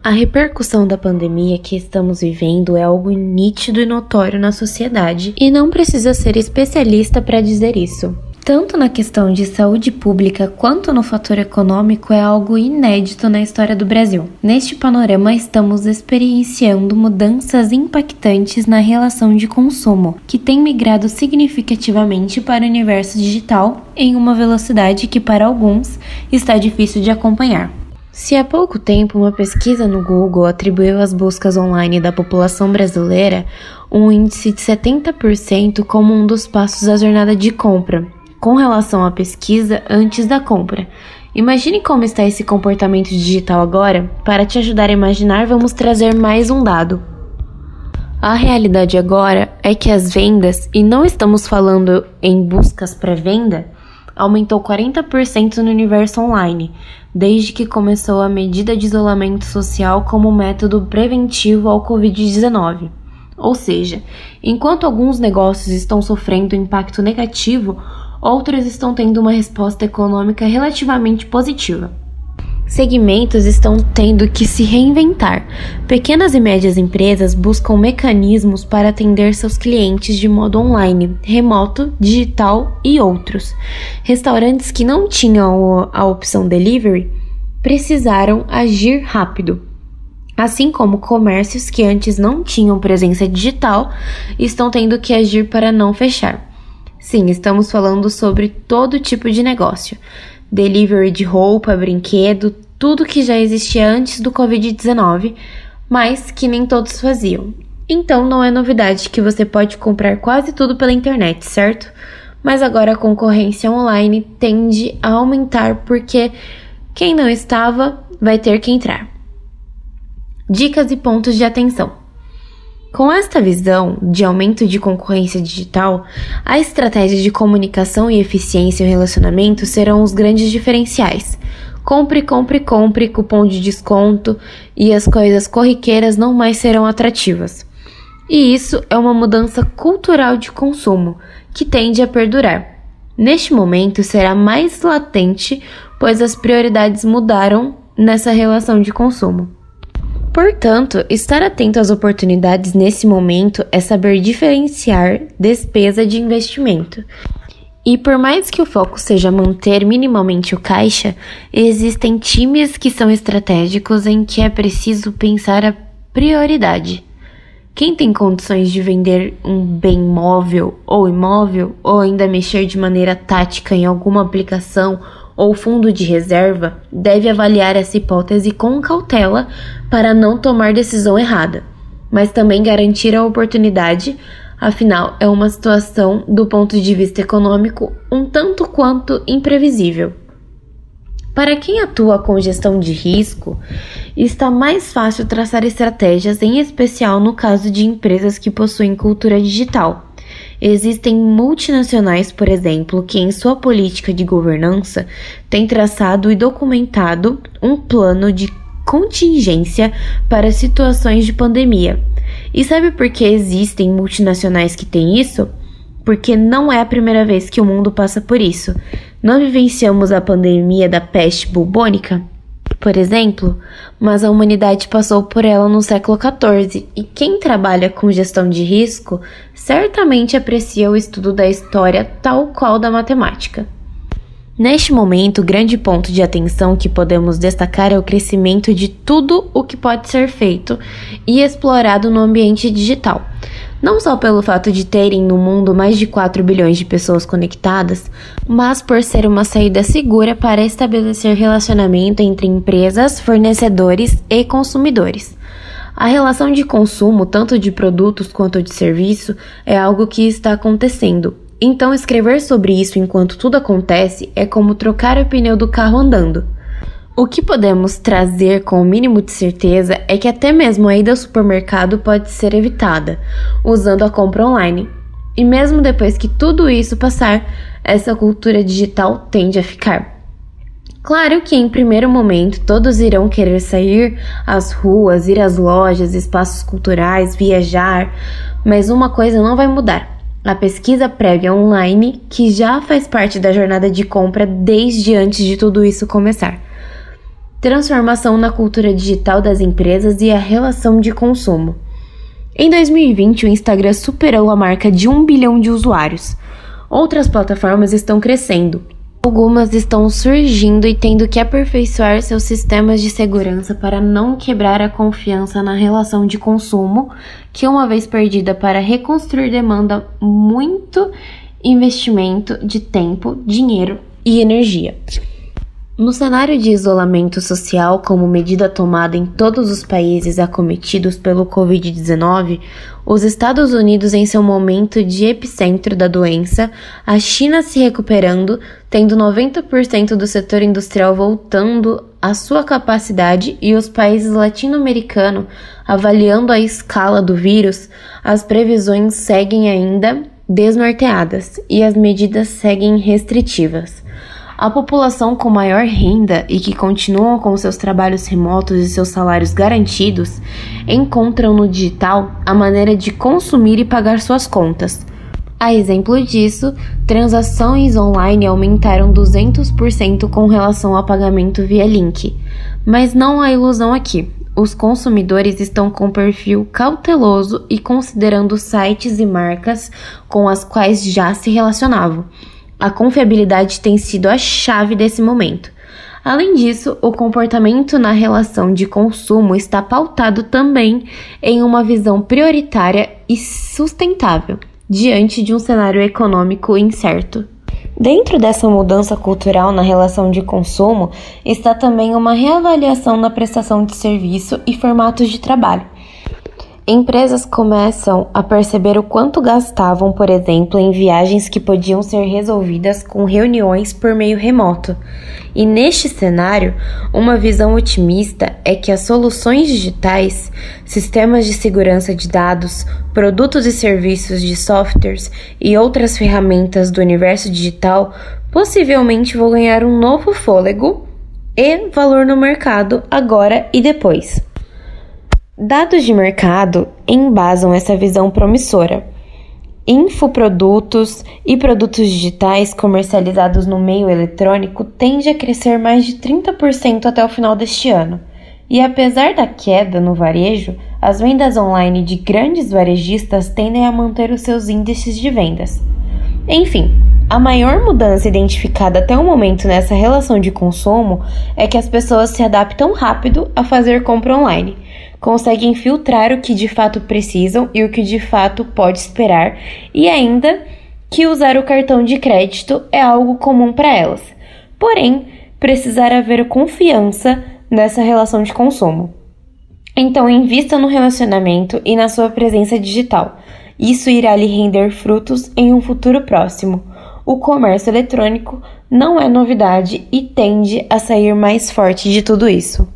A repercussão da pandemia que estamos vivendo é algo nítido e notório na sociedade e não precisa ser especialista para dizer isso. Tanto na questão de saúde pública quanto no fator econômico é algo inédito na história do Brasil. Neste panorama, estamos experienciando mudanças impactantes na relação de consumo, que tem migrado significativamente para o universo digital em uma velocidade que para alguns está difícil de acompanhar. Se há pouco tempo uma pesquisa no Google atribuiu às buscas online da população brasileira um índice de 70% como um dos passos da jornada de compra, com relação à pesquisa antes da compra. Imagine como está esse comportamento digital agora. Para te ajudar a imaginar, vamos trazer mais um dado. A realidade agora é que as vendas, e não estamos falando em buscas pré-venda, aumentou 40% no universo online, desde que começou a medida de isolamento social como método preventivo ao Covid-19. Ou seja, enquanto alguns negócios estão sofrendo impacto negativo, outros estão tendo uma resposta econômica relativamente positiva. Segmentos estão tendo que se reinventar. Pequenas e médias empresas buscam mecanismos para atender seus clientes de modo online, remoto, digital e outros. Restaurantes que não tinham a opção delivery precisaram agir rápido. Assim como comércios que antes não tinham presença digital estão tendo que agir para não fechar. Sim, estamos falando sobre todo tipo de negócio. Delivery de roupa, brinquedo, tudo que já existia antes do Covid-19, mas que nem todos faziam. Então não é novidade que você pode comprar quase tudo pela internet, certo? Mas agora a concorrência online tende a aumentar porque quem não estava vai ter que entrar. Dicas e pontos de atenção. Com esta visão de aumento de concorrência digital, a estratégia de comunicação e eficiência e o relacionamento serão os grandes diferenciais. Compre, compre, compre, cupom de desconto e as coisas corriqueiras não mais serão atrativas. E isso é uma mudança cultural de consumo que tende a perdurar. Neste momento será mais latente, pois as prioridades mudaram nessa relação de consumo. Portanto, estar atento às oportunidades nesse momento é saber diferenciar despesa de investimento. E por mais que o foco seja manter minimamente o caixa, existem times que são estratégicos em que é preciso pensar a prioridade. Quem tem condições de vender um bem móvel ou imóvel, ou ainda mexer de maneira tática em alguma aplicação ou fundo de reserva, deve avaliar essa hipótese com cautela para não tomar decisão errada, mas também garantir a oportunidade, afinal é uma situação do ponto de vista econômico um tanto quanto imprevisível. Para quem atua com gestão de risco, está mais fácil traçar estratégias, em especial no caso de empresas que possuem cultura digital. Existem multinacionais, por exemplo, que em sua política de governança têm traçado e documentado um plano de contingência para situações de pandemia. E sabe por que existem multinacionais que têm isso? Porque não é a primeira vez que o mundo passa por isso. Não vivenciamos a pandemia da peste bubônica, por exemplo, mas a humanidade passou por ela no século XIV, e quem trabalha com gestão de risco certamente aprecia o estudo da história tal qual da matemática. Neste momento, o grande ponto de atenção que podemos destacar é o crescimento de tudo o que pode ser feito e explorado no ambiente digital. Não só pelo fato de terem no mundo mais de 4 bilhões de pessoas conectadas, mas por ser uma saída segura para estabelecer relacionamento entre empresas, fornecedores e consumidores. A relação de consumo, tanto de produtos quanto de serviço, é algo que está acontecendo. Então, escrever sobre isso enquanto tudo acontece é como trocar o pneu do carro andando. O que podemos trazer com o mínimo de certeza é que até mesmo a ida ao supermercado pode ser evitada, usando a compra online. E mesmo depois que tudo isso passar, essa cultura digital tende a ficar. Claro que em primeiro momento todos irão querer sair às ruas, ir às lojas, espaços culturais, viajar, mas uma coisa não vai mudar: a pesquisa prévia online, que já faz parte da jornada de compra desde antes de tudo isso começar. transformação na cultura digital das empresas e a relação de consumo. Em 2020, o Instagram superou a marca de 1 bilhão de usuários. Outras plataformas estão crescendo. Algumas estão surgindo e tendo que aperfeiçoar seus sistemas de segurança para não quebrar a confiança na relação de consumo, que uma vez perdida para reconstruir demanda muito investimento de tempo, dinheiro e energia. No cenário de isolamento social, como medida tomada em todos os países acometidos pelo Covid-19, os Estados Unidos em seu momento de epicentro da doença, a China se recuperando, tendo 90% do setor industrial voltando à sua capacidade e os países latino-americanos avaliando a escala do vírus, as previsões seguem ainda desnorteadas e as medidas seguem restritivas. A população com maior renda e que continuam com seus trabalhos remotos e seus salários garantidos encontram no digital a maneira de consumir e pagar suas contas. A exemplo disso, transações online aumentaram 200% com relação ao pagamento via link. Mas não há ilusão aqui. Os consumidores estão com perfil cauteloso e considerando sites e marcas com as quais já se relacionavam. A confiabilidade tem sido a chave desse momento. Além disso, o comportamento na relação de consumo está pautado também em uma visão prioritária e sustentável, diante de um cenário econômico incerto. Dentro dessa mudança cultural na relação de consumo, está também uma reavaliação na prestação de serviço e formatos de trabalho. Empresas começam a perceber o quanto gastavam, por exemplo, em viagens que podiam ser resolvidas com reuniões por meio remoto. E neste cenário, uma visão otimista é que as soluções digitais, sistemas de segurança de dados, produtos e serviços de softwares e outras ferramentas do universo digital possivelmente vão ganhar um novo fôlego e valor no mercado agora e depois. Dados de mercado embasam essa visão promissora. Infoprodutos e produtos digitais comercializados no meio eletrônico tendem a crescer mais de 30% até o final deste ano. E apesar da queda no varejo, as vendas online de grandes varejistas tendem a manter os seus índices de vendas. Enfim, a maior mudança identificada até o momento nessa relação de consumo é que as pessoas se adaptam rápido a fazer compra online, conseguem filtrar o que de fato precisam e o que de fato pode esperar, e ainda que usar o cartão de crédito é algo comum para elas. Porém, precisará haver confiança nessa relação de consumo. Então, invista no relacionamento e na sua presença digital. Isso irá lhe render frutos em um futuro próximo. O comércio eletrônico não é novidade e tende a sair mais forte de tudo isso.